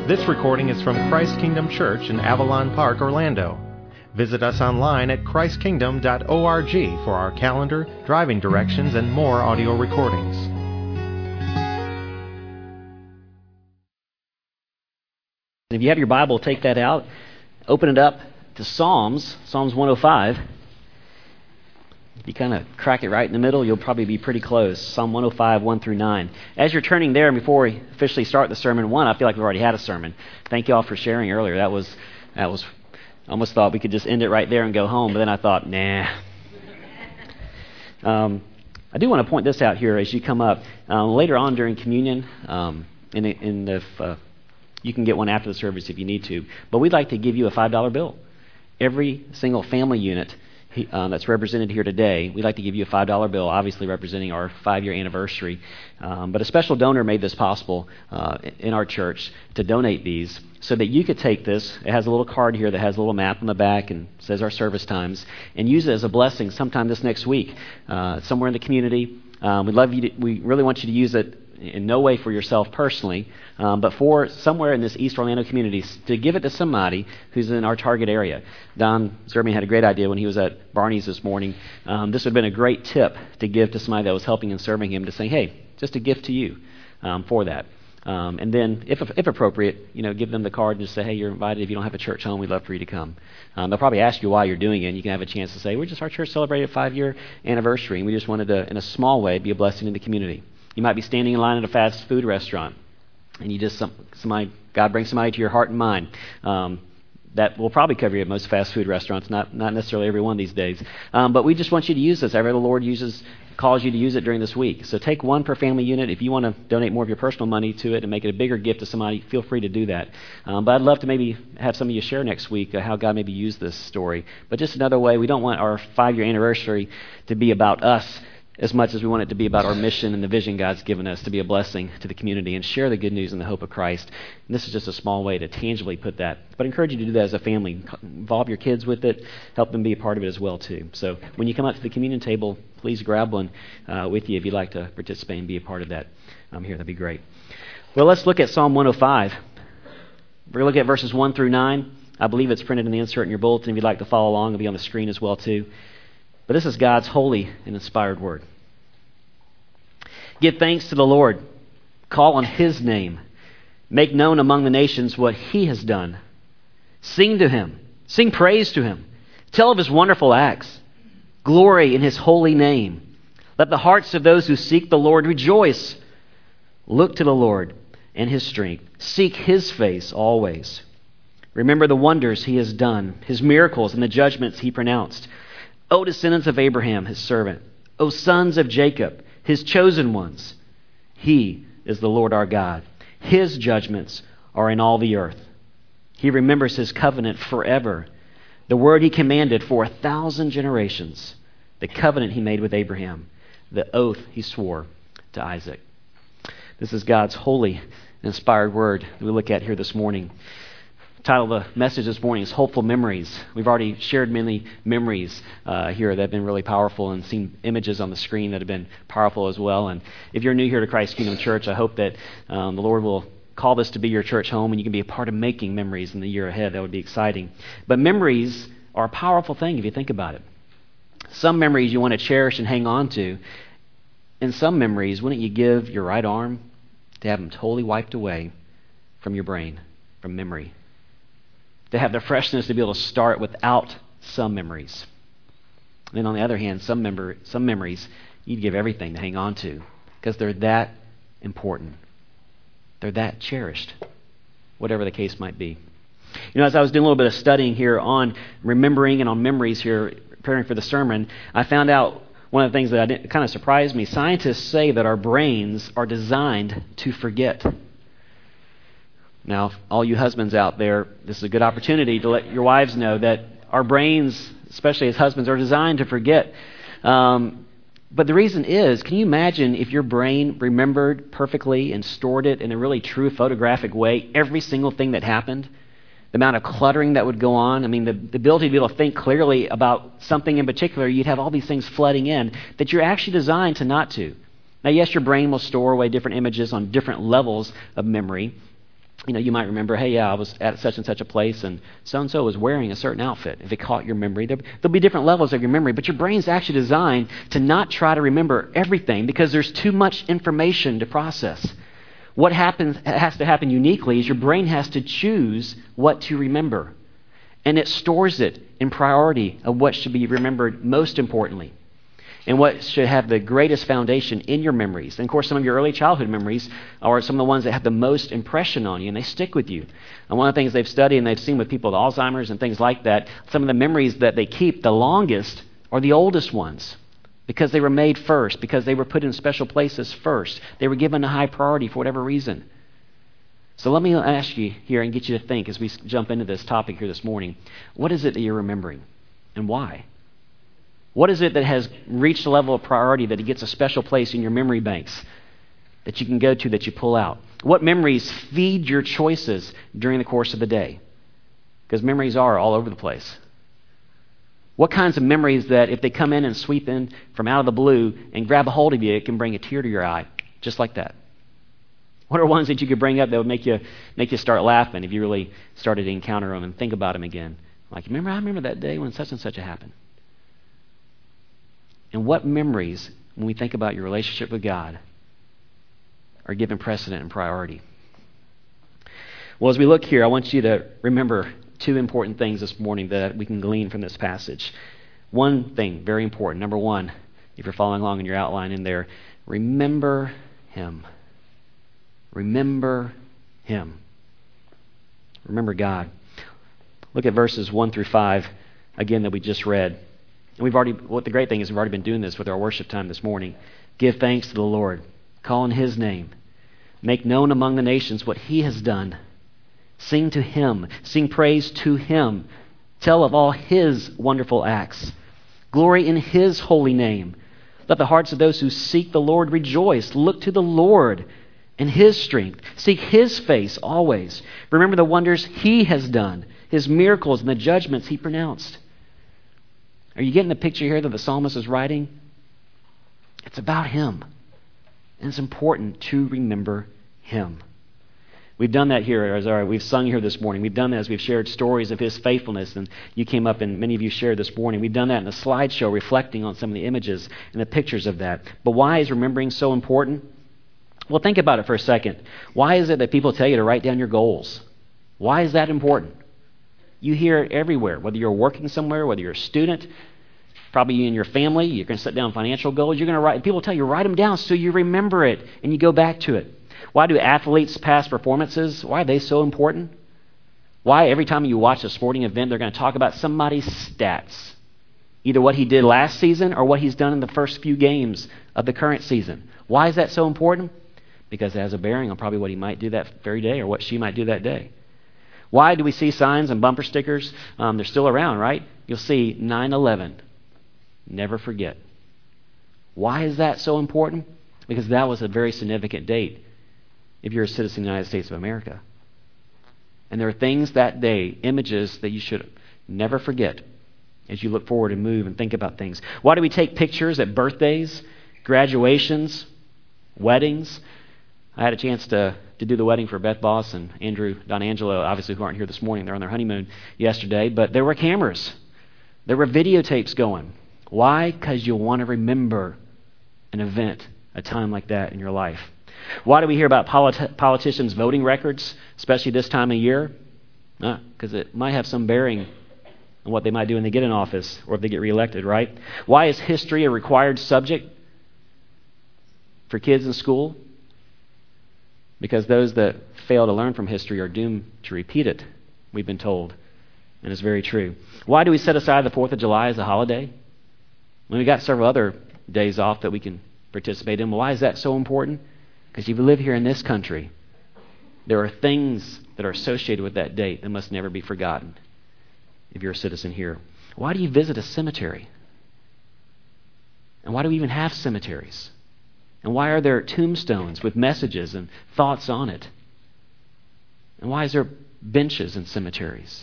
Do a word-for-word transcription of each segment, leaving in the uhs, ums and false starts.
This recording is from Christ Kingdom Church in Avalon Park, Orlando. Visit us online at christ kingdom dot org for our calendar, driving directions, and more audio recordings. If you have your Bible, take that out, open it up to Psalms, Psalms one oh five. If you kind of crack it right in the middle, you'll probably be pretty close. Psalm one oh five, one through nine. As you're turning there, and before we officially start the sermon, one, I feel like we've already had a sermon. Thank you all for sharing earlier. That was, that was, I almost thought we could just end it right there and go home, but then I thought, nah. Um, I do want to point this out here as you come up. Um, later on during communion, um, in, in if uh, you can get one after the service if you need to, but we'd like to give you a five dollar bill. Every single family unit Uh, that's represented here today, we'd like to give you a five dollar bill, obviously representing our five-year anniversary. Um, but a special donor made this possible uh, in our church to donate these so that you could take this. It has a little card here that has a little map on the back and says our service times, and use it as a blessing sometime this next week, uh, somewhere in the community. Um, we'd love you to, we really want you to use it in no way for yourself personally, um, but for somewhere in this East Orlando community, to give it to somebody who's in our target area. Don Zerby had a great idea when he was at Barney's this morning. Um, this would have been a great tip to give to somebody that was helping and serving him, to say, hey, just a gift to you um, for that. Um, and then, if if appropriate, you know, give them the card and just say, hey, you're invited. If you don't have a church home, we'd love for you to come. Um, they'll probably ask you why you're doing it, and you can have a chance to say, we're just, our church celebrated a five-year anniversary, and we just wanted to, in a small way, be a blessing in the community. You might be standing in line at a fast food restaurant, and you just, some, somebody, God brings somebody to your heart and mind. Um, that will probably cover you at most fast food restaurants, not not necessarily every one these days. Um, but we just want you to use this. However the Lord uses, calls you to use it during this week. So take one per family unit. If you want to donate more of your personal money to it and make it a bigger gift to somebody, feel free to do that. Um, but I'd love to maybe have some of you share next week uh, how God maybe used this story. But just another way, we don't want our five-year anniversary to be about us as much as we want it to be about our mission and the vision God's given us to be a blessing to the community and share the good news and the hope of Christ. And this is just a small way to tangibly put that. But I encourage you to do that as a family. Involve your kids with it. Help them be a part of it as well, too. So when you come up to the communion table, please grab one uh, with you if you'd like to participate and be a part of that um, here. That'd be great. Well, let's look at Psalm one oh five. We're going to look at verses one through nine. I believe it's printed in the insert in your bulletin. If you'd like to follow along, it'll be on the screen as well, too. But this is God's holy and inspired word. Give thanks to the Lord. Call on His name. Make known among the nations what He has done. Sing to Him. Sing praise to Him. Tell of His wonderful acts. Glory in His holy name. Let the hearts of those who seek the Lord rejoice. Look to the Lord and His strength. Seek His face always. Remember the wonders He has done, His miracles and the judgments He pronounced. O descendants of Abraham, His servant. O sons of Jacob, His chosen ones. He is the Lord our God. His judgments are in all the earth. He remembers His covenant forever, the word He commanded for a thousand generations, the covenant He made with Abraham, the oath He swore to Isaac. This is God's holy, inspired word that we look at here this morning. The title of the message this morning is Hopeful Memories. We've already shared many memories uh, here that have been really powerful, and seen images on the screen that have been powerful as well. And if you're new here to Christ Kingdom Church, I hope that um, the Lord will call this to be your church home, and you can be a part of making memories in the year ahead. That would be exciting. But memories are a powerful thing if you think about it. Some memories you want to cherish and hang on to. And some memories, wouldn't you give your right arm to have them totally wiped away from your brain, from memory? To have the freshness to be able to start without some memories. Then on the other hand, some member, some memories you'd give everything to hang on to because they're that important. They're that cherished, whatever the case might be. You know, as I was doing a little bit of studying here on remembering and on memories here, preparing for the sermon, I found out one of the things that I didn't, kind of surprised me. Scientists say that our brains are designed to forget. Now, all you husbands out there, this is a good opportunity to let your wives know that our brains, especially as husbands, are designed to forget. Um, but the reason is, can you imagine if your brain remembered perfectly and stored it in a really true photographic way, every single thing that happened? The amount of cluttering that would go on. I mean, the, the ability to be able to think clearly about something in particular, you'd have all these things flooding in that you're actually designed to not to. Now, yes, your brain will store away different images on different levels of memory. You know, you might remember, hey, yeah, I was at such and such a place, and so-and-so was wearing a certain outfit. If it caught your memory, there, there'll be different levels of your memory, but your brain's actually designed to not try to remember everything because there's too much information to process. What happens has to happen uniquely is your brain has to choose what to remember, and it stores it in priority of what should be remembered most importantly, and what should have the greatest foundation in your memories. And of course, some of your early childhood memories are some of the ones that have the most impression on you, and they stick with you. And one of the things they've studied and they've seen with people with Alzheimer's and things like that, some of the memories that they keep the longest are the oldest ones, because they were made first, because they were put in special places first. They were given a high priority for whatever reason. So let me ask you here and get you to think as we jump into this topic here this morning. What is it that you're remembering, and why? What is it that has reached a level of priority that it gets a special place in your memory banks that you can go to, that you pull out? What memories feed your choices during the course of the day? Because memories are all over the place. What kinds of memories that if they come in and sweep in from out of the blue and grab a hold of you, it can bring a tear to your eye, just like that? What are ones that you could bring up that would make you make you start laughing if you really started to encounter them and think about them again? Like, remember, I remember that day when such and such happened. And what memories, when we think about your relationship with God, are given precedent and priority? Well, as we look here, I want you to remember two important things this morning that we can glean from this passage. One thing, very important. Number one, if you're following along in your outline in there, remember Him. Remember Him. Remember God. Look at verses one through five, again, that we just read. And we've already, what the great thing is we've already been doing this with our worship time this morning. Give thanks to the Lord. Call on His name. Make known among the nations what He has done. Sing to Him. Sing praise to Him. Tell of all His wonderful acts. Glory in His holy name. Let the hearts of those who seek the Lord rejoice. Look to the Lord and His strength. Seek His face always. Remember the wonders He has done, His miracles and the judgments He pronounced. Are you getting the picture here that the psalmist is writing? It's about Him. And it's important to remember Him. We've done that here, as our, we've sung here this morning. We've done that as we've shared stories of His faithfulness, and you came up and many of you shared this morning. We've done that in a slideshow reflecting on some of the images and the pictures of that. But why is remembering so important? Well, think about it for a second. Why is it that people tell you to write down your goals? Why is that important? You hear it everywhere, whether you're working somewhere, whether you're a student, probably in your family, you're going to set down financial goals. You're going to write. People tell you, write them down so you remember it and you go back to it. Why do athletes' past performances, why are they so important? Why every time you watch a sporting event, they're going to talk about somebody's stats, either what he did last season or what he's done in the first few games of the current season. Why is that so important? Because it has a bearing on probably what he might do that very day or what she might do that day. Why do we see signs and bumper stickers? Um, they're still around, right? You'll see nine eleven. Never forget. Why is that so important? Because that was a very significant date if you're a citizen of the United States of America. And there are things that day, images that you should never forget as you look forward and move and think about things. Why do we take pictures at birthdays, graduations, weddings? I had a chance to, to do the wedding for Beth Boss and Andrew Donangelo, obviously, who aren't here this morning. They're on their honeymoon yesterday. But there were cameras. There were videotapes going. Why? Because you want to remember an event, a time like that in your life. Why do we hear about politi- politicians' voting records, especially this time of year? Because uh, it might have some bearing on what they might do when they get in office or if they get reelected, right? Why is history a required subject for kids in school? Because those that fail to learn from history are doomed to repeat it, we've been told. And it's very true. Why do we set aside the fourth of July as a holiday? When we got several other days off that we can participate in. Why is that so important? Because if you live here in this country, there are things that are associated with that date that must never be forgotten if you're a citizen here. Why do you visit a cemetery? And why do we even have cemeteries? And why are there tombstones with messages and thoughts on it? And why is there benches in cemeteries?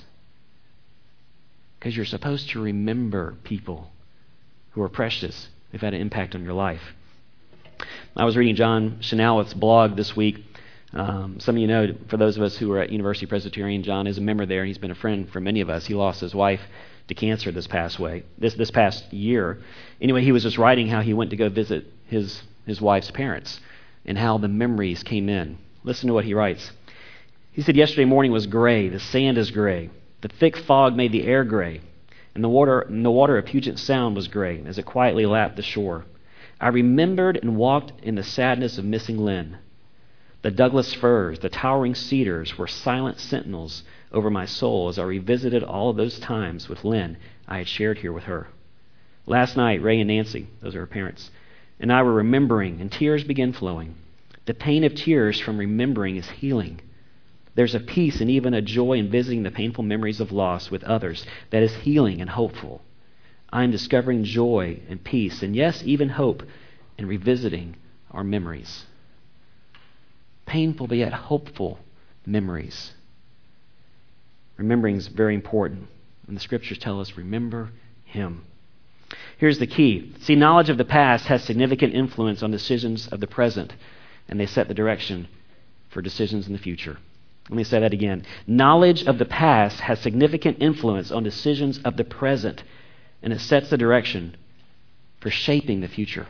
Because you're supposed to remember people who are precious, who've had an impact on your life. I was reading John Chenoweth's blog this week Um, some of you know, for those of us who are at University Presbyterian, John is a member there, and he's been a friend for many of us. He lost his wife to cancer this past way, this this past year. Anyway, he was just writing how he went to go visit his his wife's parents and how the memories came in. Listen to what he writes. He said, "Yesterday morning was gray. The sand is gray. The thick fog made the air gray, and the water and the water of Puget Sound was gray as it quietly lapped the shore. I remembered and walked in the sadness of missing Lynn. The Douglas firs, the towering cedars were silent sentinels over my soul as I revisited all of those times with Lynn I had shared here with her. Last night, Ray and Nancy, those are her parents, and I were remembering, and tears began flowing. The pain of tears from remembering is healing. There's a peace and even a joy in visiting the painful memories of loss with others that is healing and hopeful. I am discovering joy and peace, and yes, even hope in revisiting our memories." Painful but yet hopeful memories. Remembering is very important. And the scriptures tell us, remember Him. Here's the key. See, knowledge of the past has significant influence on decisions of the present, and they set the direction for decisions in the future. Let me say that again. Knowledge of the past has significant influence on decisions of the present, and it sets the direction for shaping the future.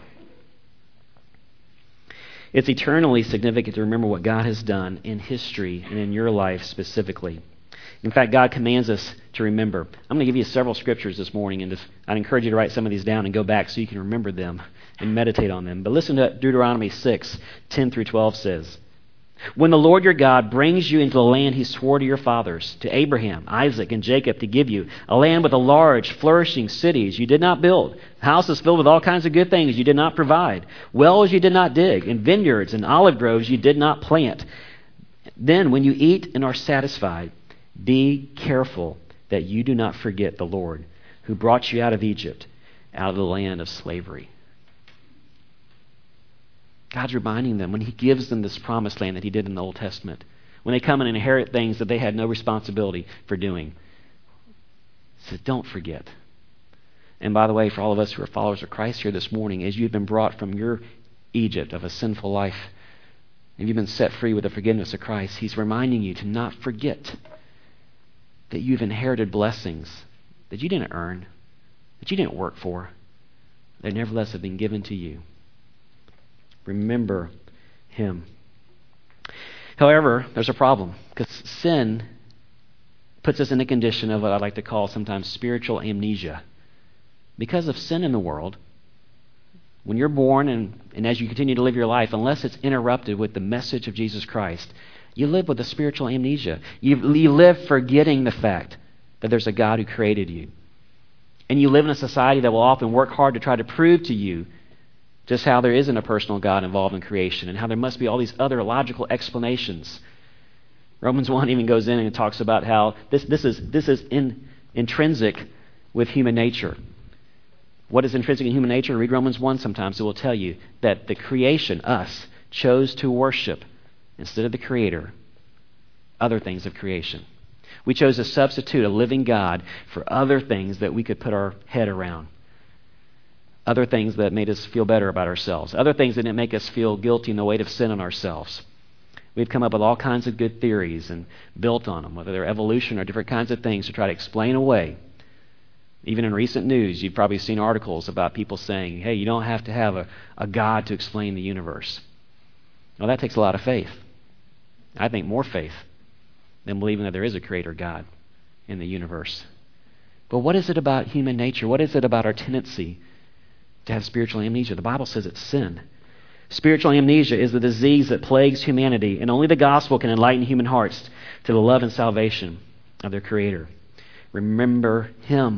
It's eternally significant to remember what God has done in history and in your life specifically. In fact, God commands us to remember. I'm going to give you several scriptures this morning, and if, I'd encourage you to write some of these down and go back so you can remember them and meditate on them. But listen to Deuteronomy six, ten through twelve says, "When the Lord your God brings you into the land He swore to your fathers, to Abraham, Isaac, and Jacob to give you, a land with a large, flourishing cities you did not build, houses filled with all kinds of good things you did not provide, wells you did not dig, and vineyards and olive groves you did not plant. Then when you eat and are satisfied, be careful that you do not forget the Lord, who brought you out of Egypt, out of the land of slavery." God's reminding them when He gives them this promised land that He did in the Old Testament, when they come and inherit things that they had no responsibility for doing. He says, don't forget. And by the way, for all of us who are followers of Christ here this morning, as you've been brought from your Egypt of a sinful life, and you've been set free with the forgiveness of Christ, He's reminding you to not forget that you've inherited blessings that you didn't earn, that you didn't work for, that nevertheless have been given to you. Remember Him. However, there's a problem, because sin puts us in a condition of what I like to call sometimes spiritual amnesia. Because of sin in the world, when you're born and, and as you continue to live your life, unless it's interrupted with the message of Jesus Christ, you live with a spiritual amnesia. You, you live forgetting the fact that there's a God who created you. And you live in a society that will often work hard to try to prove to you just how there isn't a personal God involved in creation and how there must be all these other logical explanations. Romans one even goes in and talks about how this, this is, this is in, intrinsic with human nature. What is intrinsic in human nature? Read Romans one sometimes. It will tell you that the creation, us, chose to worship, instead of the Creator, other things of creation. We chose to substitute a living God for other things that we could put our head around. Other things that made us feel better about ourselves. Other things that didn't make us feel guilty in the weight of sin on ourselves. We've come up with all kinds of good theories and built on them, whether they're evolution or different kinds of things to try to explain away. Even in recent news, you've probably seen articles about people saying, hey, you don't have to have a, a God to explain the universe. Well, that takes a lot of faith. I think more faith than believing that there is a creator God in the universe. But what is it about human nature? What is it about our tendency to have spiritual amnesia? The Bible says it's sin. Spiritual amnesia is the disease that plagues humanity, and only the gospel can enlighten human hearts to the love and salvation of their Creator. Remember Him,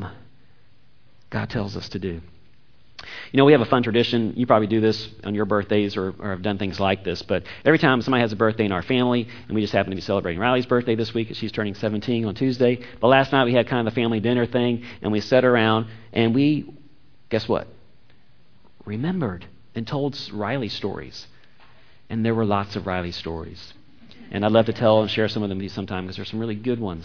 God tells us to do. You know, we have a fun tradition. You probably do this on your birthdays or, or have done things like this, but every time somebody has a birthday in our family, and we just happen to be celebrating Riley's birthday this week, she's turning seventeen on Tuesday, but last night we had kind of a family dinner thing, and we sat around, and we, guess what? Remembered and told Riley stories. And there were lots of Riley stories. And I'd love to tell and share some of them with you sometime because there's some really good ones.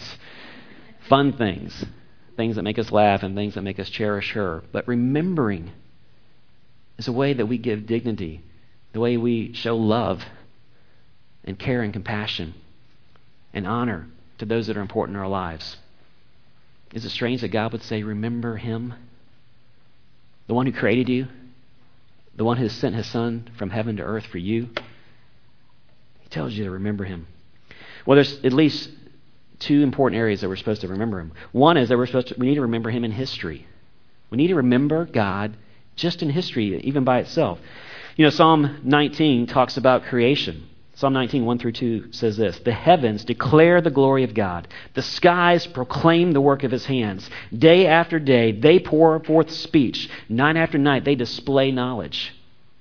Fun things. Things that make us laugh and things that make us cherish her. But remembering is a way that we give dignity. The way we show love. and care and compassion and honor to those that are important in our lives. Is it strange that God would say, remember him? The one who created you? The one who sent his son from heaven to earth for you? He tells you to remember him. Well, there's at least two important areas that we're supposed to remember him. One is that we're supposed to, we need to remember him in history. We need to remember God just in history, even by itself. You know, Psalm nineteen talks about creation. Psalm nineteen, one through two says this: the heavens declare the glory of God. The skies proclaim the work of his hands. Day after day, they pour forth speech. Night after night, they display knowledge.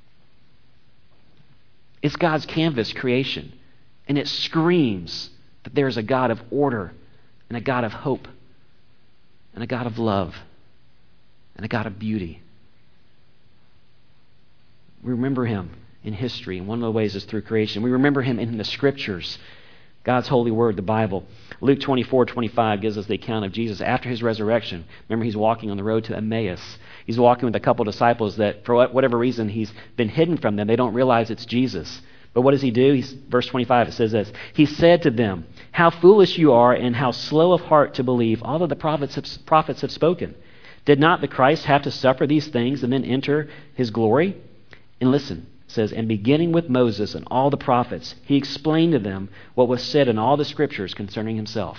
It's God's canvas creation. And it screams that there is a God of order and a God of hope and a God of love and a God of beauty. We remember him in history, and one of the ways is through creation. We remember him in the Scriptures, God's holy word, the Bible. Luke twenty-four twenty-five gives us the account of Jesus after his resurrection. Remember, he's walking on the road to Emmaus. He's walking with a couple of disciples that, for whatever reason, he's been hidden from them. They don't realize it's Jesus. But what does he do? He's, verse twenty-five, it says this: he said to them, how foolish you are and how slow of heart to believe all that the prophets have, prophets have spoken. Did not the Christ have to suffer these things and then enter his glory? And listen, it says, and beginning with Moses and all the prophets, he explained to them what was said in all the Scriptures concerning himself.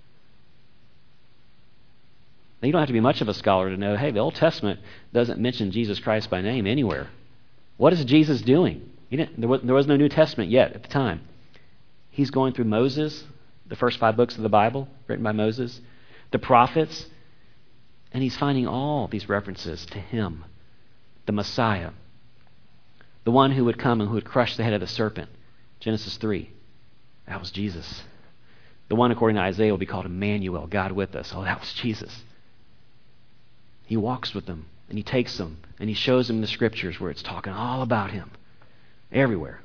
Now, you don't have to be much of a scholar to know, hey, the Old Testament doesn't mention Jesus Christ by name anywhere. What is Jesus doing? He didn't, there, was, there was no New Testament yet at the time. He's going through Moses, the first five books of the Bible written by Moses, the prophets, and he's finding all these references to him, the Messiah, the one who would come and who would crush the head of the serpent. Genesis three. That was Jesus. The one, according to Isaiah, will be called Emmanuel, God with us. Oh, that was Jesus. He walks with them, and he takes them, and he shows them the Scriptures where it's talking all about him. Everywhere.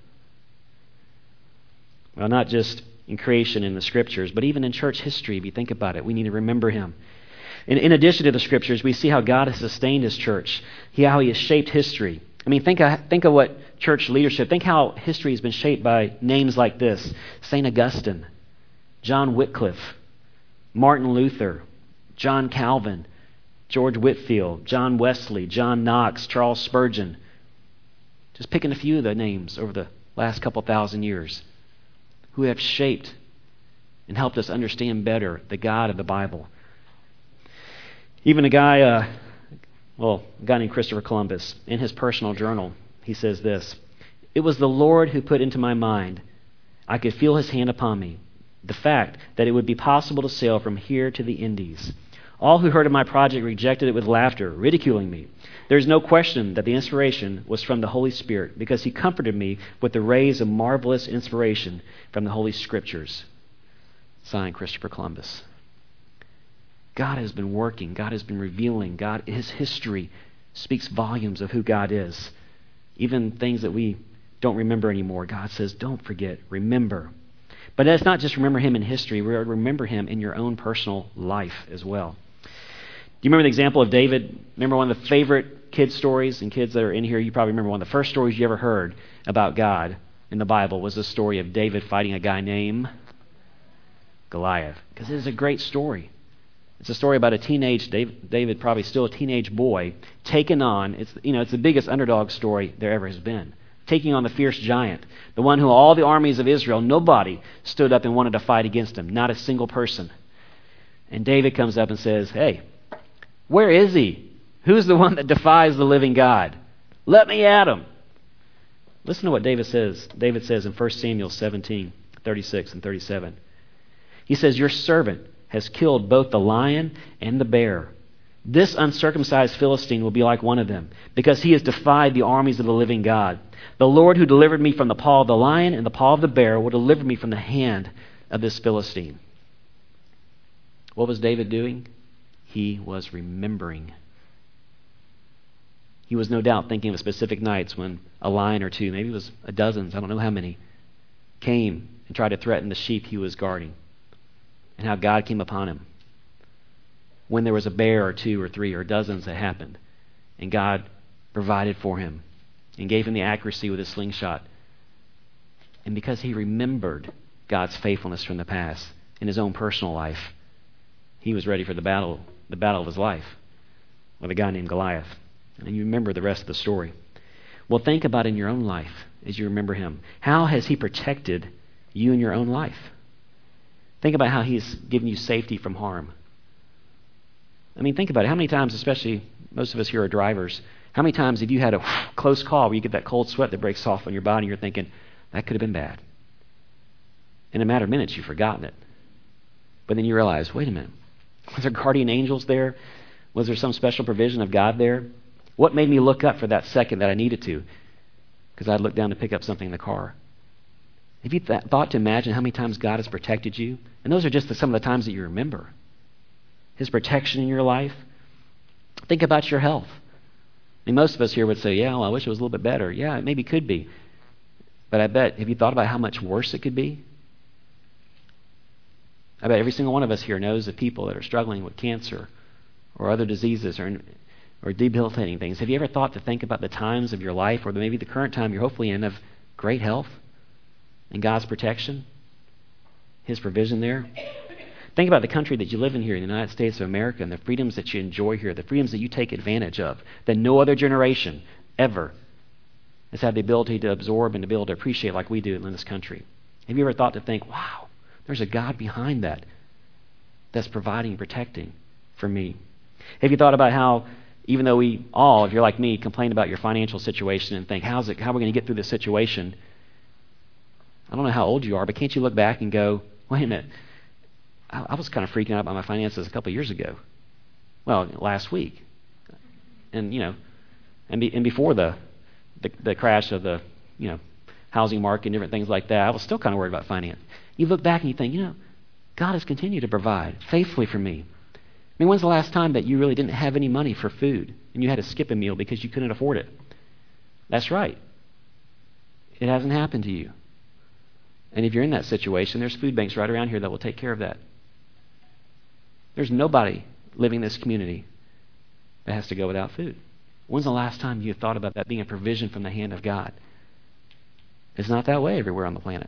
Well, not just in creation in the Scriptures, but even in church history, if you think about it, we need to remember him. In, in addition to the Scriptures, we see how God has sustained his church, how he has shaped history. I mean, think of, think of what church leadership, think how history has been shaped by names like this: Saint Augustine, John Wycliffe, Martin Luther, John Calvin, George Whitefield, John Wesley, John Knox, Charles Spurgeon. Just picking a few of the names over the last couple thousand years who have shaped and helped us understand better the God of the Bible. Even a guy, uh, well, a guy named Christopher Columbus, in his personal journal, he says this: it was the Lord who put into my mind, I could feel his hand upon me, the fact that it would be possible to sail from here to the Indies. All who heard of my project rejected it with laughter, ridiculing me. There is no question that the inspiration was from the Holy Spirit, because he comforted me with the rays of marvelous inspiration from the Holy Scriptures. Signed, Christopher Columbus. God has been working. God has been revealing. God, his history speaks volumes of who God is. Even things that we don't remember anymore, God says, don't forget, remember. But it's not just remember him in history. We remember him in your own personal life as well. Do you remember the example of David? Remember one of the favorite kids' stories? And kids that are in here, you probably remember one of the first stories you ever heard about God in the Bible was the story of David fighting a guy named Goliath. Because it is a great story. It's a story about a teenage, David, David, probably still a teenage boy, taking on, it's, you know, it's the biggest underdog story there ever has been. Taking on the fierce giant, the one who all the armies of Israel, nobody stood up and wanted to fight against him, not a single person. And David comes up and says, hey, where is he? Who's the one that defies the living God? Let me at him. Listen to what David says. David says in First Samuel seventeen, thirty-six and thirty-seven. He says, your servant has killed both the lion and the bear. This uncircumcised Philistine will be like one of them, because he has defied the armies of the living God. The Lord who delivered me from the paw of the lion and the paw of the bear will deliver me from the hand of this Philistine. What was David doing? He was remembering. He was no doubt thinking of specific nights when a lion or two, maybe it was a dozens, I don't know how many, came and tried to threaten the sheep he was guarding, and how God came upon him. When there was a bear or two or three or dozens that happened, and God provided for him and gave him the accuracy with his slingshot And because he remembered God's faithfulness from the past in his own personal life, he was ready for the battle, the battle of his life with a guy named Goliath. And you remember the rest of the story. Well, think about in your own life as you remember him. How has he protected you in your own life? Think about how he's given you safety from harm. I mean, think about it. How many times, especially most of us here are drivers, how many times have you had a close call where you get that cold sweat that breaks off on your body and you're thinking, that could have been bad. In a matter of minutes, you've forgotten it. But then you realize, wait a minute, was there guardian angels there? Was there some special provision of God there? What made me look up for that second that I needed to? Because I'd look down to pick up something in the car. Have you th- thought to imagine how many times God has protected you? And those are just the, some of the times that you remember. His protection in your life. Think about your health. I mean, most of us here would say, yeah, well, I wish it was a little bit better. Yeah, it maybe could be. But I bet, have you thought about how much worse it could be? I bet every single one of us here knows of people that are struggling with cancer or other diseases or, or debilitating things. Have you ever thought to think about the times of your life or maybe the current time you're hopefully in of great health and God's protection, his provision there? Think about the country that you live in here, in the United States of America, and the freedoms that you enjoy here, the freedoms that you take advantage of, that no other generation ever has had the ability to absorb and to be able to appreciate like we do in this country. Have you ever thought to think, wow, there's a God behind that that's providing and protecting for me? Have you thought about how, even though we all, if you're like me, complain about your financial situation and think, how's it, how are we going to get through this situation? I don't know how old you are, but can't you look back and go, wait a minute, I, I was kind of freaking out about my finances a couple of years ago. Well, last week. And, you know, and, be, and before the, the the crash of the, you know, housing market and different things like that, I was still kind of worried about finance. You look back and you think, you know, God has continued to provide faithfully for me. I mean, when's the last time that you really didn't have any money for food and you had to skip a meal because you couldn't afford it? That's right. It hasn't happened to you. And if you're in that situation, there's food banks right around here that will take care of that. There's nobody living in this community that has to go without food. When's the last time you thought about that being a provision from the hand of God? It's not that way everywhere on the planet.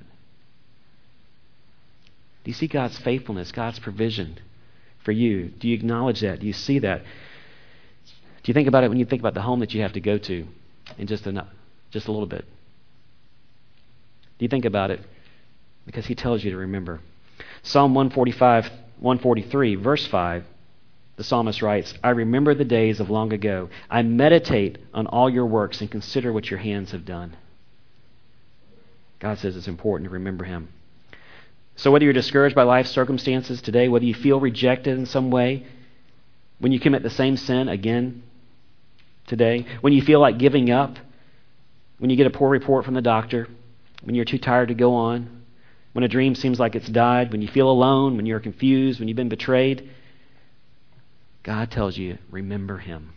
Do you see God's faithfulness, God's provision for you? Do you acknowledge that? Do you see that? Do you think about it when you think about the home that you have to go to in just a, just a little bit? Do you think about it? Because he tells you to remember. Psalm one forty-five, one forty-three, verse five, the psalmist writes, I remember the days of long ago. I meditate on all your works and consider what your hands have done. God says it's important to remember him. So whether you're discouraged by life's circumstances today, whether you feel rejected in some way, when you commit the same sin again today, when you feel like giving up, when you get a poor report from the doctor, when you're too tired to go on, when a dream seems like it's died, when you feel alone, when you're confused, when you've been betrayed, God tells you, remember him.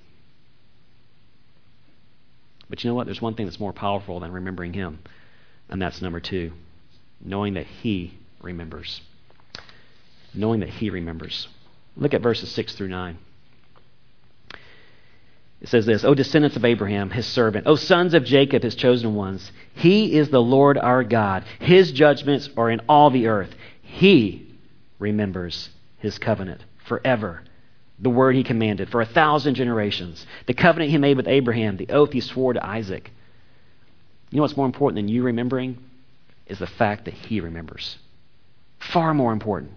But you know what? There's one thing that's more powerful than remembering him, and that's number two, knowing that he remembers. Knowing that he remembers. Look at verses six through nine. It says this, O descendants of Abraham, his servant, O sons of Jacob, his chosen ones, he is the Lord our God. His judgments are in all the earth. He remembers his covenant forever, the word he commanded for a thousand generations, the covenant he made with Abraham, the oath he swore to Isaac. You know what's more important than you remembering is the fact that he remembers. Far more important.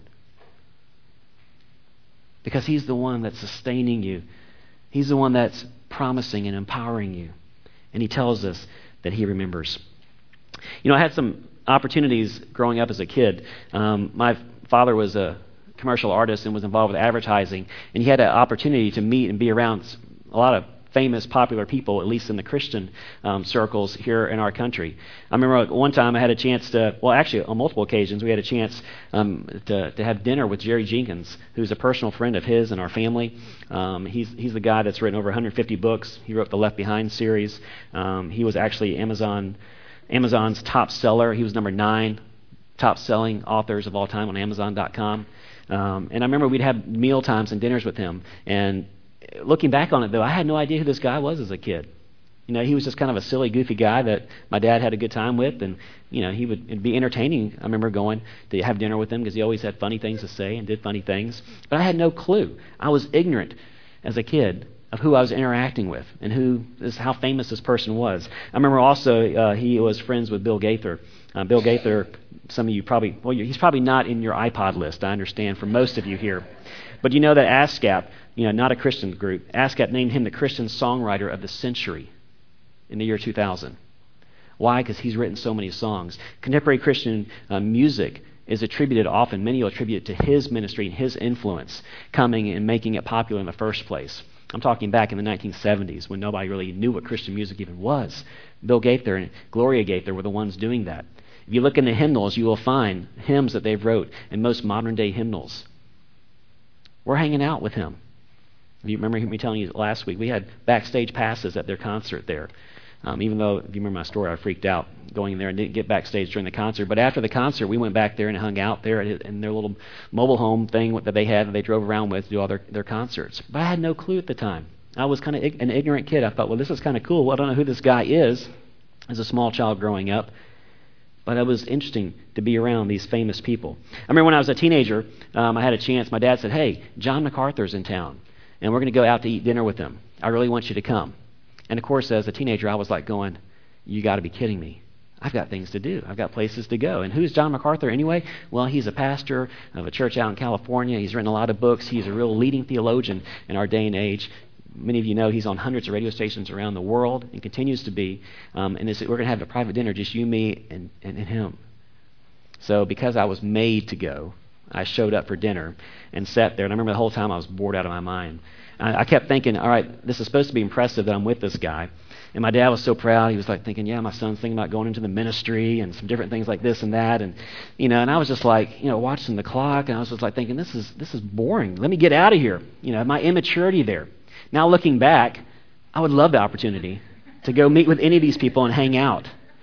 Because he's the one that's sustaining you. He's the one that's promising and empowering you. And he tells us that he remembers. You know, I had some opportunities growing up as a kid. Um, my father was a commercial artist and was involved with advertising. And he had an opportunity to meet and be around a lot of famous, popular people, at least in the Christian um, circles here in our country. I remember one time I had a chance to, well, actually on multiple occasions, we had a chance um, to, to have dinner with Jerry Jenkins, who's a personal friend of his and our family. Um, he's he's the guy that's written over one hundred fifty books. He wrote the Left Behind series. Um, he was actually Amazon Amazon's top seller. He was number nine top selling authors of all time on Amazon dot com. Um, and I remember we'd have meal times and dinners with him. And looking back on it, though, I had no idea who this guy was as a kid. You know, he was just kind of a silly, goofy guy that my dad had a good time with, and you know, he would it'd be entertaining. I remember going to have dinner with him because he always had funny things to say and did funny things. But I had no clue. I was ignorant as a kid of who I was interacting with and who this, how famous this person was. I remember also uh, he was friends with Bill Gaither. Uh, Bill Gaither, some of you probably, well, he's probably not in your iPod list, I understand, for most of you here. But you know that ASCAP, you know, not a Christian group, ASCAP named him the Christian Songwriter of the Century in the year two thousand. Why? Because he's written so many songs. Contemporary Christian uh, music is attributed often, many will attribute it to his ministry and his influence coming and making it popular in the first place. I'm talking back in the nineteen seventies when nobody really knew what Christian music even was. Bill Gaither and Gloria Gaither were the ones doing that. If you look in the hymnals, you will find hymns that they've wrote in most modern-day hymnals. We're hanging out with him. If you remember me telling you last week, we had backstage passes at their concert there. Um, even though, if you remember my story, I freaked out going in there and didn't get backstage during the concert. But after the concert, we went back there and hung out there in their little mobile home thing that they had that they drove around with to do all their, their concerts. But I had no clue at the time. I was kind of ig- an ignorant kid. I thought, well, this is kind of cool. Well, I don't know who this guy is as a small child growing up. But it was interesting to be around these famous people. I remember when I was a teenager, um, I had a chance. My dad said, hey, John MacArthur's in town, and we're going to go out to eat dinner with him. I really want you to come. And of course, as a teenager, I was like going, you got to be kidding me. I've got things to do. I've got places to go. And who's John MacArthur anyway? Well, he's a pastor of a church out in California. He's written a lot of books. He's a real leading theologian in our day and age. Many of you know he's on hundreds of radio stations around the world and continues to be. Um, and this, we're going to have a private dinner, just you, me, and, and, and him. So because I was made to go, I showed up for dinner and sat there. And I remember the whole time I was bored out of my mind. I, I kept thinking, all right, this is supposed to be impressive that I'm with this guy. And my dad was so proud. He was like thinking, yeah, my son's thinking about going into the ministry and some different things like this and that. And, you know, and I was just like, you know, watching the clock. And I was just like thinking, this is this is boring. Let me get out of here. You know, my immaturity there. Now looking back, I would love the opportunity to go meet with any of these people and hang out.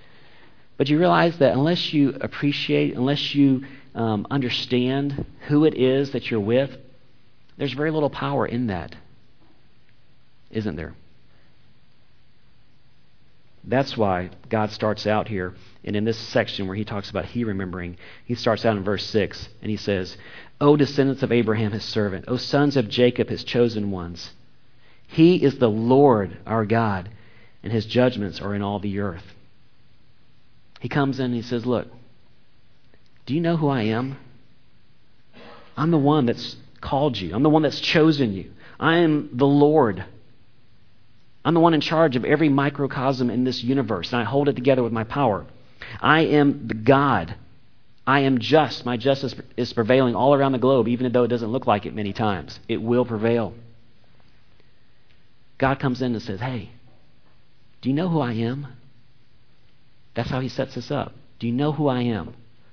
But you realize that unless you appreciate, unless you um, understand who it is that you're with, there's very little power in that, isn't there? That's why God starts out here, and in this section where he talks about he remembering, he starts out in verse six, and he says, O descendants of Abraham, his servant, O sons of Jacob, his chosen ones, he is the Lord our God, and his judgments are in all the earth. He comes in and he says, look, do you know who I am? I'm the one that's called you. I'm the one that's chosen you. I am the Lord. I'm the one in charge of every microcosm in this universe, and I hold it together with my power. I am the God. I am just. My justice is prevailing all around the globe, even though it doesn't look like it many times. It will prevail. God comes in and says, hey, do you know who I am? That's how he sets us up. Do you know who I am?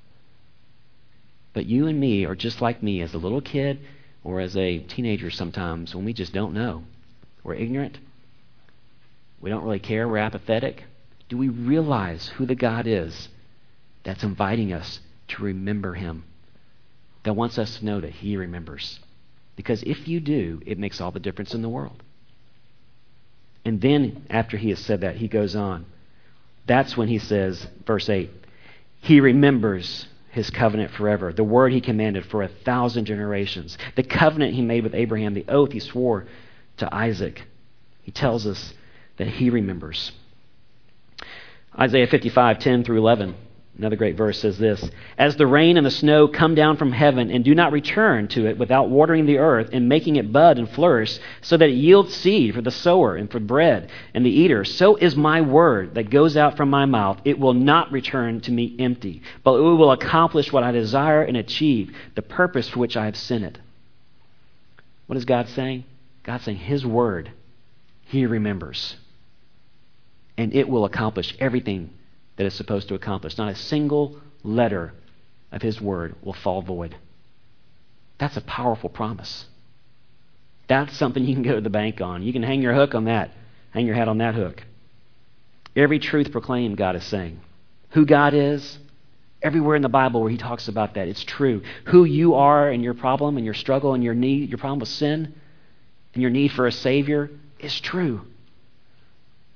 But you and me are just like me as a little kid or as a teenager sometimes when we just don't know. We're ignorant. We don't really care. We're apathetic. Do we realize who the God is that's inviting us to remember him, that wants us to know that he remembers? Because if you do, it makes all the difference in the world. And then after he has said that, he goes on. That's when he says, verse eight, he remembers his covenant forever, the word he commanded for a thousand generations, the covenant he made with Abraham, the oath he swore to Isaac. He tells us that he remembers. Isaiah fifty-five, ten through eleven, another great verse, says this, as the rain and the snow come down from heaven and do not return to it without watering the earth and making it bud and flourish so that it yields seed for the sower and for bread and the eater, so is my word that goes out from my mouth. It will not return to me empty, but it will accomplish what I desire and achieve the purpose for which I have sent it. What is God saying? God's saying his word, he remembers. And it will accomplish everything that it's supposed to accomplish. Not a single letter of his word will fall void. That's a powerful promise. That's something you can go to the bank on. You can hang your hook on that. Hang your hat on that hook. Every truth proclaimed, God is saying. Who God is, everywhere in the Bible where he talks about that, it's true. Who you are and your problem and your struggle and your need, your problem with sin and your need for a Savior is true.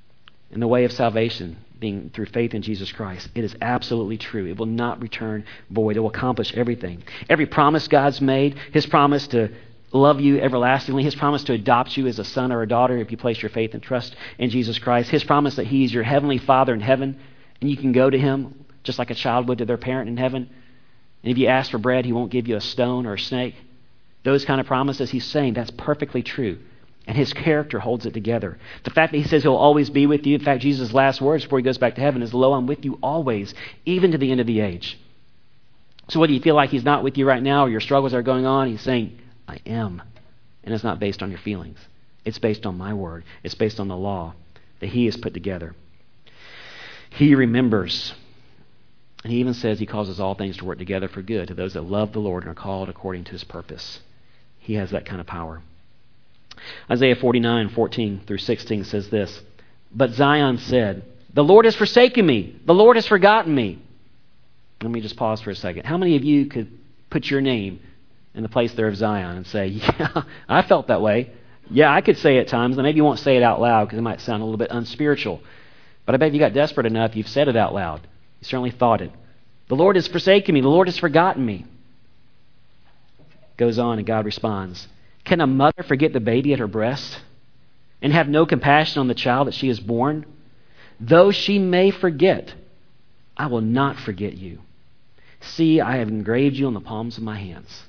and the way of salvation being through faith in Jesus Christ. It is absolutely true. It will not return void. It will accomplish everything. Every promise God's made, His promise to love you everlastingly, His promise to adopt you as a son or a daughter if you place your faith and trust in Jesus Christ, His promise that He is your heavenly Father in heaven, and you can go to Him just like a child would to their parent in heaven. And if you ask for bread, He won't give you a stone or a snake. Those kind of promises, He's saying that's perfectly true. And His character holds it together. The fact that He says He'll always be with you, in fact, Jesus' last words before He goes back to heaven is, "Lo, I'm with you always, even to the end of the age." So whether you feel like He's not with you right now or your struggles are going on, He's saying, I am. And it's not based on your feelings. It's based on my word. It's based on the law that He has put together. He remembers. And He even says He causes all things to work together for good to those that love the Lord and are called according to His purpose. He has that kind of power. Isaiah forty-nine, fourteen through sixteen says this, "But Zion said, the Lord has forsaken me. The Lord has forgotten me." Let me just pause for a second. How many of you could put your name in the place there of Zion and say, yeah, I felt that way. Yeah, I could say it at times. And maybe you won't say it out loud because it might sound a little bit unspiritual. But I bet if you got desperate enough, you've said it out loud. You certainly thought it. The Lord has forsaken me. The Lord has forgotten me. Goes on and God responds, "Can a mother forget the baby at her breast and have no compassion on the child that she has born? Though she may forget, I will not forget you. See, I have engraved you on the palms of my hands."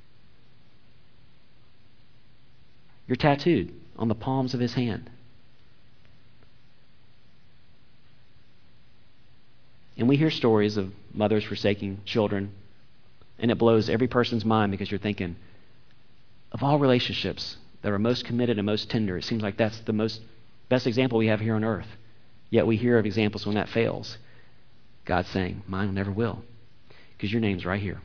You're tattooed on the palms of His hand. And we hear stories of mothers forsaking children, and it blows every person's mind because you're thinking, of all relationships that are most committed and most tender, it seems like that's the most best example we have here on earth. Yet we hear of examples when that fails. God's saying, mine never will, because your name's right here.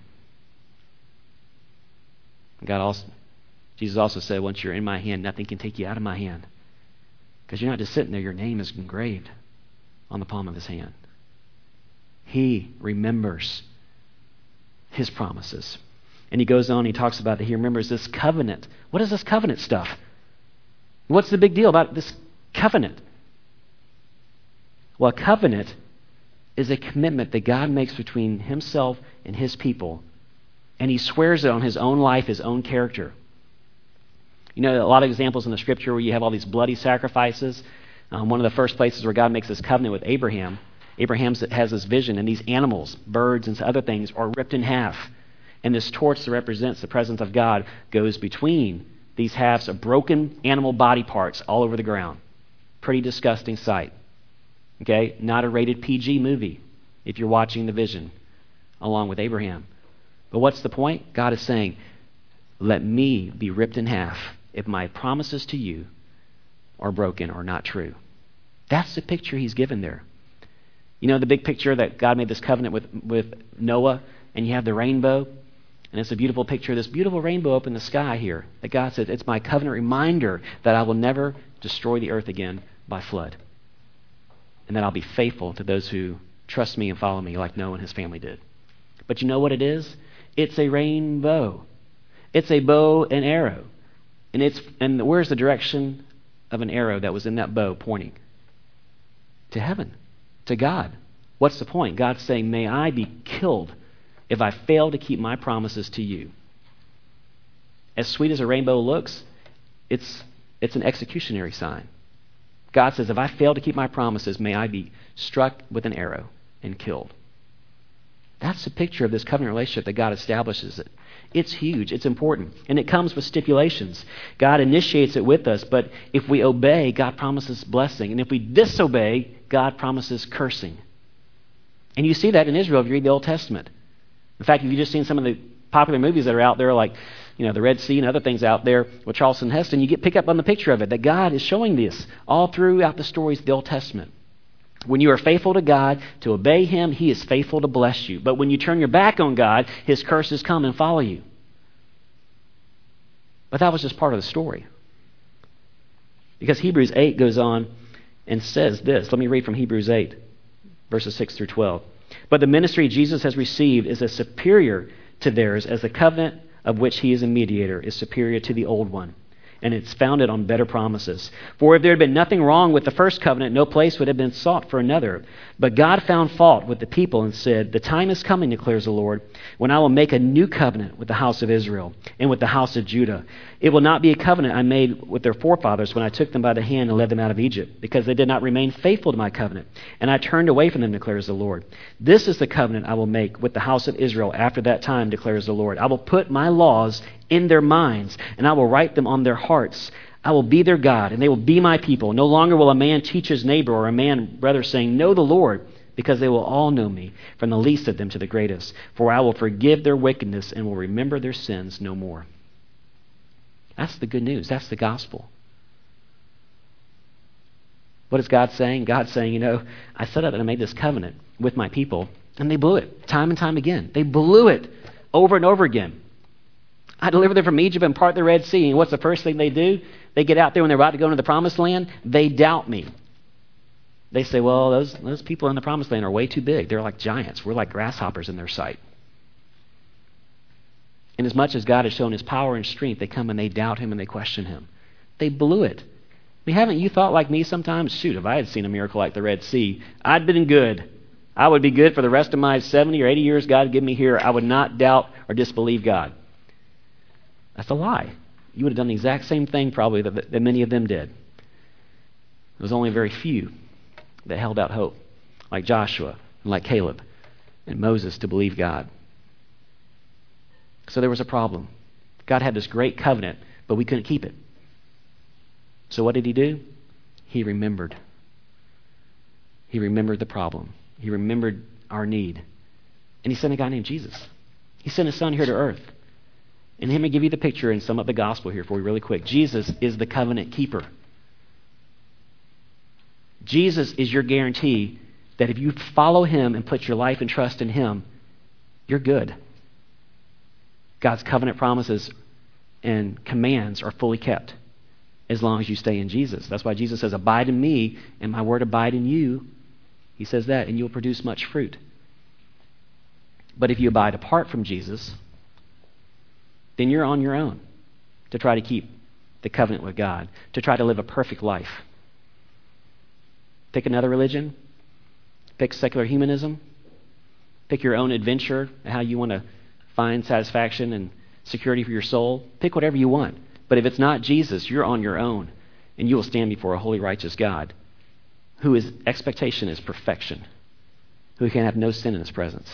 God also, Jesus also said, once you're in my hand, nothing can take you out of my hand. Because you're not just sitting there, your name is engraved on the palm of His hand. He remembers His promises. And He goes on, He talks about that He remembers this covenant. What is this covenant stuff? What's the big deal about this covenant? Well, a covenant is a commitment that God makes between Himself and His people. And He swears it on His own life, His own character. You know, a lot of examples in the Scripture where you have all these bloody sacrifices. Um, one of the first places where God makes this covenant with Abraham, Abraham has this vision, and these animals, birds and other things, are ripped in half. And this torch that represents the presence of God goes between these halves of broken animal body parts all over the ground. Pretty disgusting sight. Okay? Not a rated P G movie if you're watching the vision along with Abraham. But what's the point? God is saying, let me be ripped in half if my promises to you are broken or not true. That's the picture He's given there. You know the big picture that God made this covenant with, with Noah, and you have the rainbow, and it's a beautiful picture, this beautiful rainbow up in the sky here, that God says, it's my covenant reminder that I will never destroy the earth again by flood. And that I'll be faithful to those who trust me and follow me like Noah and his family did. But you know what it is? It's a rainbow. It's a bow and arrow. And it's and where's the direction of an arrow that was in that bow pointing? To heaven, to God. What's the point? God's saying, may I be killed if I fail to keep my promises to you. As sweet as a rainbow looks, it's it's an executionary sign. God says, if I fail to keep my promises, may I be struck with an arrow and killed. That's the picture of this covenant relationship that God establishes it. It's huge. It's important. And it comes with stipulations. God initiates it with us, but if we obey, God promises blessing. And if we disobey, God promises cursing. And you see that in Israel if you read the Old Testament. In fact, if you've just seen some of the popular movies that are out there, like you know the Red Sea and other things out there with Charlton Heston, you get pick up on the picture of it, that God is showing this all throughout the stories of the Old Testament. When you are faithful to God, to obey Him, He is faithful to bless you. But when you turn your back on God, His curses come and follow you. But that was just part of the story. Because Hebrews eight goes on and says this. Let me read from Hebrews eight, verses six through twelve. But the ministry Jesus has received is as superior to theirs as the covenant of which He is a mediator is superior to the old one. and it's founded on better promises. For if there had been nothing wrong with the first covenant, no place would have been sought for another. But God found fault with the people and said, the time is coming, declares the Lord, when I will make a new covenant with the house of Israel and with the house of Judah. It will not be a covenant I made with their forefathers when I took them by the hand and led them out of Egypt, because they did not remain faithful to my covenant, and I turned away from them, declares the Lord. This is the covenant I will make with the house of Israel after that time, declares the Lord. I will put my laws in their minds, and I will write them on their hearts. I will be their God, and they will be my people. No longer will a man teach his neighbor or a man brother, saying, know the Lord, because they will all know me, from the least of them to the greatest. For I will forgive their wickedness and will remember their sins no more. That's the good news. That's the gospel. What is God saying? God's saying, you know, I set up and I made this covenant with my people, and they blew it time and time again. They blew it over and over again. I delivered them from Egypt and part the Red Sea. And what's the first thing they do? They get out there when they're about to go into the promised land. They doubt me. They say, well, those, those people in the promised land are way too big. They're like giants. We're like grasshoppers in their sight. And as much as God has shown his power and strength, they come and they doubt him and they question him. They blew it. I mean, haven't you thought like me sometimes? Shoot, if I had seen a miracle like the Red Sea, I'd been good. I would be good for the rest of my seventy or eighty years God give me here. I would not doubt or disbelieve God. That's a lie. You would have done the exact same thing probably that, that many of them did. There was only very few that held out hope, like Joshua and like Caleb and Moses, to believe God. So there was a problem. God had this great covenant, but we couldn't keep it. So what did he do? He remembered. He remembered the problem. He remembered our need. And he sent a guy named Jesus. He sent his son here to earth. And let me give you the picture and sum up the gospel here for you really quick. Jesus is the covenant keeper. Jesus is your guarantee that if you follow him and put your life and trust in him, you're good. God's covenant promises and commands are fully kept as long as you stay in Jesus. That's why Jesus says, abide in me and my word abide in you. He says that, and you'll produce much fruit. But if you abide apart from Jesus, then you're on your own to try to keep the covenant with God, to try to live a perfect life. Pick another religion. Pick secular humanism. Pick your own adventure, how you want to find satisfaction and security for your soul. Pick whatever you want. But if it's not Jesus, you're on your own, and you will stand before a holy, righteous God, whose expectation is perfection, who can have no sin in his presence.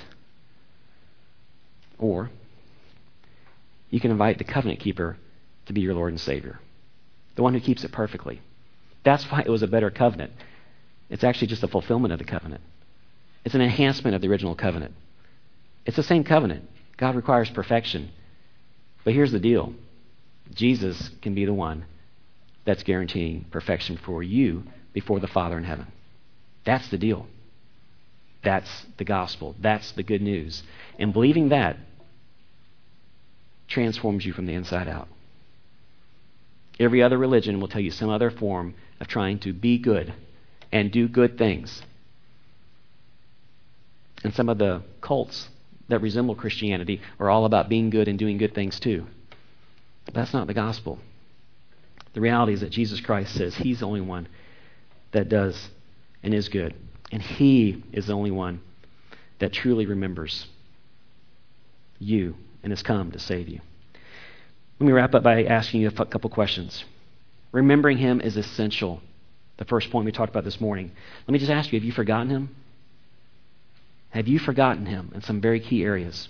Or you can invite the covenant keeper to be your Lord and Savior, the one who keeps it perfectly. That's why it was a better covenant. It's actually just a fulfillment of the covenant. It's an enhancement of the original covenant. It's the same covenant. God requires perfection. But here's the deal. Jesus can be the one that's guaranteeing perfection for you before the Father in heaven. That's the deal. That's the gospel. That's the good news. And believing that transforms you from the inside out. Every other religion will tell you some other form of trying to be good and do good things. And some of the cults that resemble Christianity are all about being good and doing good things too. But that's not the gospel. The reality is that Jesus Christ says he's the only one that does and is good. And he is the only one that truly remembers you and has come to save you. Let me wrap up by asking you a f- couple questions. Remembering him is essential. The first point we talked about this morning. Let me just ask you, have you forgotten him? Have you forgotten him in some very key areas?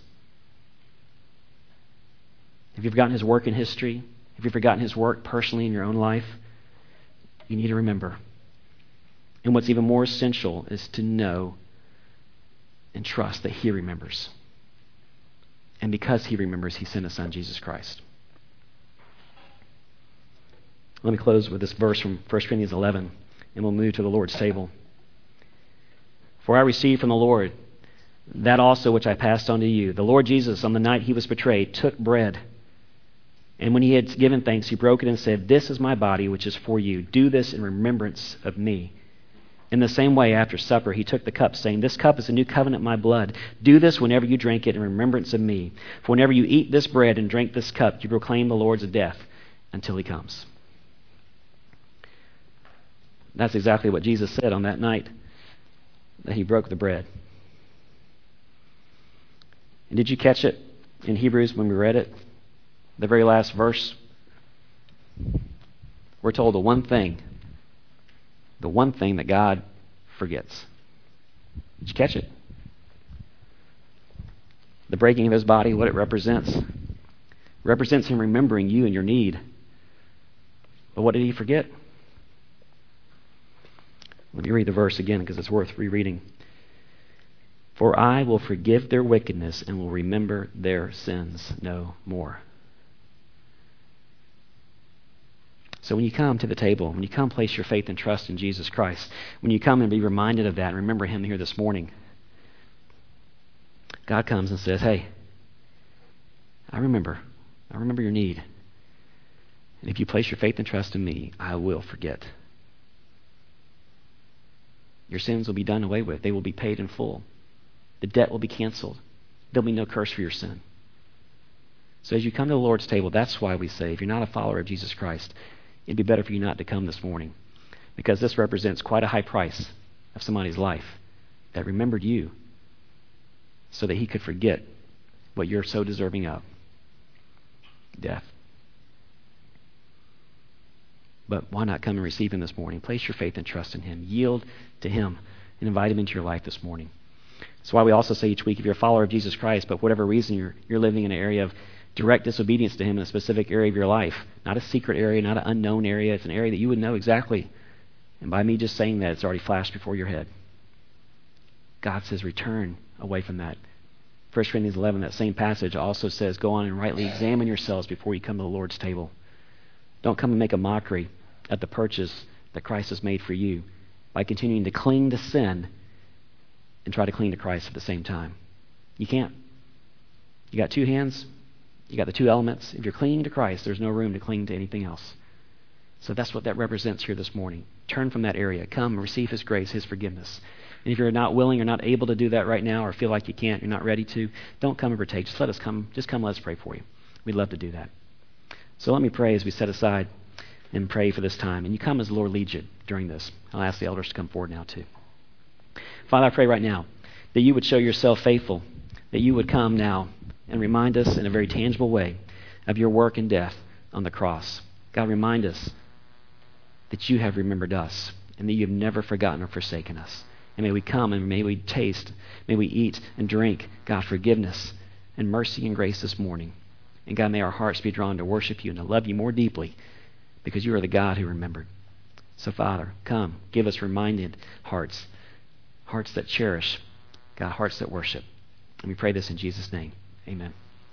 Have you forgotten his work in history? Have you forgotten his work personally in your own life? You need to remember. And what's even more essential is to know and trust that he remembers. And because he remembers, he sent his son, Jesus Christ. Let me close with this verse from First Corinthians eleven, and we'll move to the Lord's table. For I received from the Lord that also which I passed on to you. The Lord Jesus, on the night he was betrayed, took bread. And when he had given thanks, he broke it and said, this is my body, which is for you. Do this in remembrance of me. In the same way, after supper, he took the cup, saying, this cup is the new covenant in my blood. Do this whenever you drink it in remembrance of me. For whenever you eat this bread and drink this cup, you proclaim the Lord's death until he comes. That's exactly what Jesus said on that night that he broke the bread. And did you catch it in Hebrews when we read it? The very last verse. We're told the one thing, the one thing that God forgets. Did you catch it? The breaking of his body, what it represents. It represents him remembering you and your need. But what did he forget? Let me read the verse again because it's worth rereading. For I will forgive their wickedness and will remember their sins no more. So when you come to the table, when you come place your faith and trust in Jesus Christ, when you come and be reminded of that and remember him here this morning, God comes and says, hey, I remember. I remember your need. And if you place your faith and trust in me, I will forget. Your sins will be done away with. They will be paid in full. The debt will be canceled. There'll be no curse for your sin. So as you come to the Lord's table, that's why we say, if you're not a follower of Jesus Christ, it'd be better for you not to come this morning. Because this represents quite a high price of somebody's life that remembered you so that he could forget what you're so deserving of. Death. But why not come and receive him this morning? Place your faith and trust in him. Yield to him and invite him into your life this morning. That's why we also say each week, if you're a follower of Jesus Christ, but for whatever reason you're, you're living in an area of direct disobedience to him in a specific area of your life, not a secret area, not an unknown area, it's an area that you would know exactly. And by me just saying that, it's already flashed before your head. God says, return away from that. First Corinthians eleven, that same passage also says, go on and rightly examine yourselves before you come to the Lord's table. Don't come and make a mockery at the purchase that Christ has made for you by continuing to cling to sin and try to cling to Christ at the same time. You can't. You got two hands. You got the two elements. If you're clinging to Christ, there's no room to cling to anything else. So that's what that represents here this morning. Turn from that area. Come and receive his grace, his forgiveness. And if you're not willing or not able to do that right now or feel like you can't, you're not ready to, don't come and partake. Just let us come. Just come, let us pray for you. We'd love to do that. So let me pray as we set aside and pray for this time. And you come as the Lord leads you during this. I'll ask the elders to come forward now too. Father, I pray right now that you would show yourself faithful, that you would come now and remind us in a very tangible way of your work and death on the cross. God, remind us that you have remembered us and that you have never forgotten or forsaken us. And may we come and may we taste, may we eat and drink, God, forgiveness and mercy and grace this morning. And God, may our hearts be drawn to worship you and to love you more deeply because you are the God who remembered. So, Father, come, give us reminded hearts, hearts that cherish, God, hearts that worship. And we pray this in Jesus' name. Amen.